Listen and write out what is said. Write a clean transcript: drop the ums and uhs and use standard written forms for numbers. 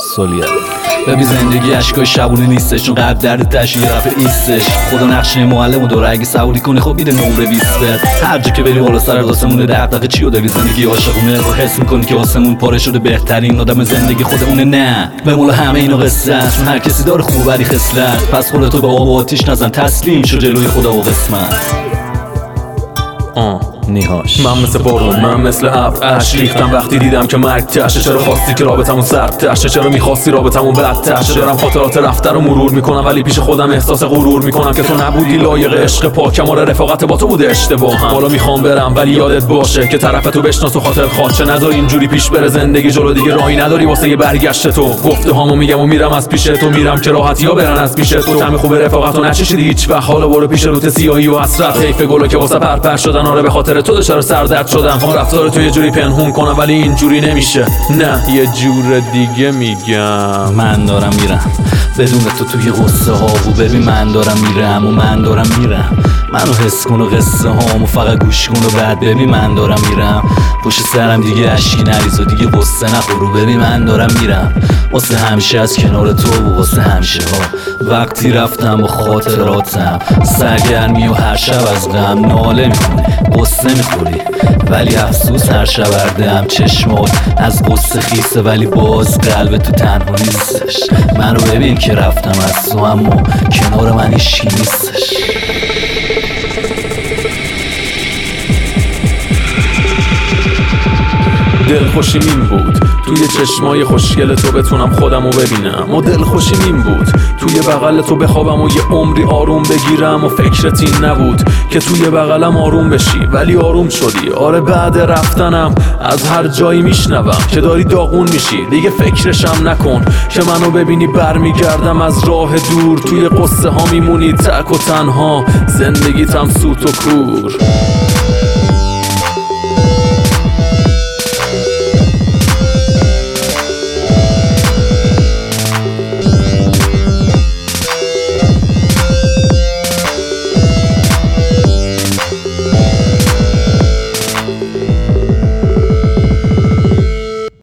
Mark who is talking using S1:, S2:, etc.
S1: سولیه. ببین زندگی اشکای شبونه نیستش، چون قلب درد تش یه رفت ایستش. خدا نقشه معلمو داره، اگه سواری کنی خب میده نمره 20. هر جا که بری بالا سر آسمونه، دغدغه چیو داری؟ زندگی عاشقونه رو حس میکنی که آسمون پاره شده، بهترین آدم زندگی خودمونه. نه بمول همه اینو قصه است، چون هر کسی داره خوب ولی خصلت. پس خودتو به آب و آتیش نزن، تسلیم شو جلوی خدا و قسمت. نیهاش.
S2: من مثل بارون، من مثل ابر اشک ریختم وقتی دیدم که مرگ تشه. چرا خواستی که رابطمون سرد تشه؟ چرا میخواستی رابطمون بد تشه؟ دارم خاطرات رفته رو مرور میکنم، ولی پیش خودم احساس غرور میکنم که تو نبودی لایق عشق پاکم. آره رفاقت با تو بوده اشتباهم. حالا میخوام برم ولی یادت باشه که طرف تو بشناس و خاطر خاطر نداری اینجوری پیش بره زندگی جلو، دیگه راهی نداری واسه یه برگشت تو. گفته هامو میگم و میرم از پیش تو، میرم که راحتیا برن از پیش تو. طعم خوب رفاقتو نچشیدی هیچ وقت، حالا برو پیش روت سیاهی و حسرت. حیف گلا که واسه پرپر شدن. آره به خاطر تو دچار سردرد شدم. هم رفتار تو یه جوری پنهون کنم ولی اینجوری نمیشه، نه یه جور دیگه میگم.
S1: من دارم میرم بدون تو توی قصه ها، و ببین من دارم میرم و من دارم میرم. منو حس کن و قصه هامو فقط گوش کن و بعد ببین من دارم میرم. پشت سرم دیگه اشکی نریز و دیگه قصه نخور، و ببین من دارم میرم. واسه همیشه از کنار تو و واسه همیشه ها. وقتی رفتم و خاطراتم سرگرمی و هر شب از غم ناله میکنی، قصه میخوری ولی افسوس هر شب بردم. چشمات از قصه خیسه ولی باز قلب تو تنها نیستش. منو ببین که رفتم از تو اما کنار من هیچی نیستش.
S2: دلخوشیم این بود توی چشمای خوشگل تو بتونم خودمو ببینم، و دلخوشیم این بود توی بغل تو بخوابم و یه عمری آروم بگیرم. و فکرت این نبود که توی بغلم آروم بشی ولی آروم شدی. آره بعد رفتنم از هر جایی میشنوم که داری داغون میشی، دیگه فکرشم نکن که منو ببینی برمیگردم از راه دور. توی قصه ها میمونی تک و تنها، زندگیتم سوت و کور.